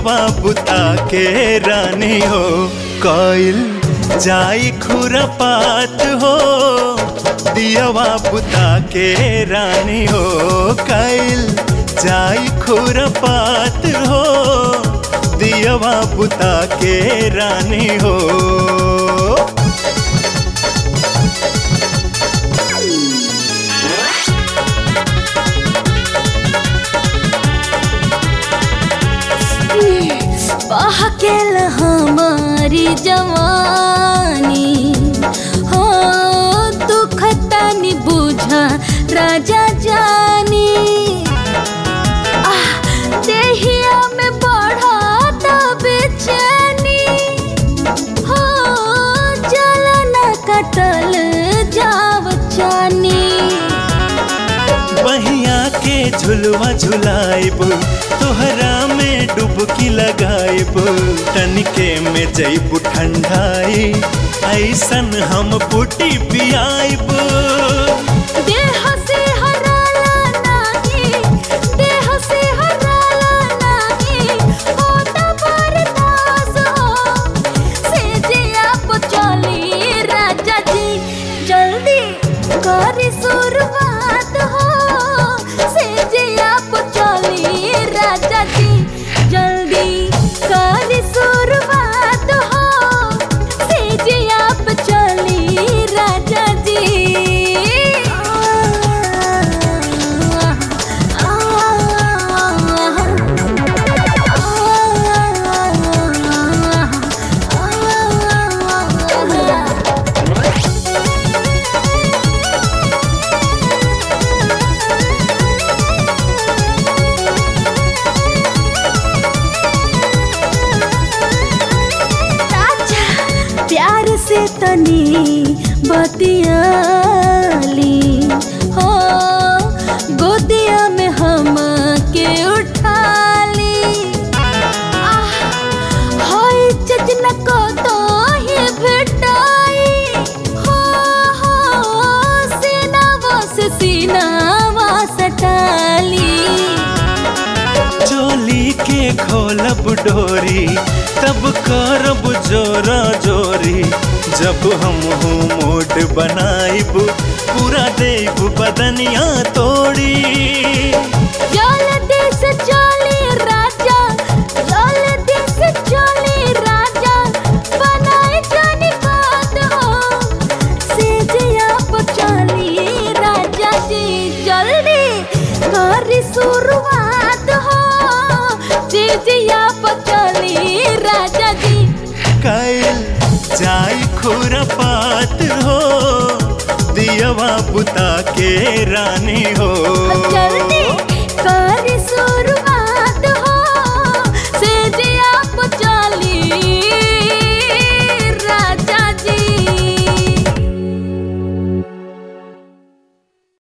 दियवा बुता के रानी हो कोयल जाई खुरपात हो दियवा बुता के रानी हो कोयल जाई खुरपात हो दियवा बुता के रानी हो। बहकेल हमारी जवानी हो दुख तनी बुझा राजा जानी देहिया में बढ़ा बेचैनी हो जलना कटल जाव चानी बहिया के झुलवा झुलाइब तोहरा में डुबकी लगाइब तनिके में जइब ठंडाई ऐसन हम पुटी पियाइब। देह से हराला नाही देह से हराला नाही होता बर्दाश्त हो से जे आप चली राजा जी जल्दी करी शुरुआत हो से जे आप चली राजा जी जल्दी करी शुरुआत हो से जे आप चली राजा जी। प्यार से तनी बतियाली हो गोदिया में हम के उठाली होई चचना को तो ही भेटाई हो सीनावा से सीनावा सटाली चोली के खोलब डोरी तब करब जोरा जोरी जब हम मोट बनाइब पूरा देब बदनिया तोड़ी। जल्दी से चली राजा जल्दी से चली राजा बनाए जानी बात हो से जे आप चली राजा जी जल्दी करी शुरुआत हो से जे आप चली राजा जी कोयल जाई खुरपात हो दियवा बुता के रानी हो।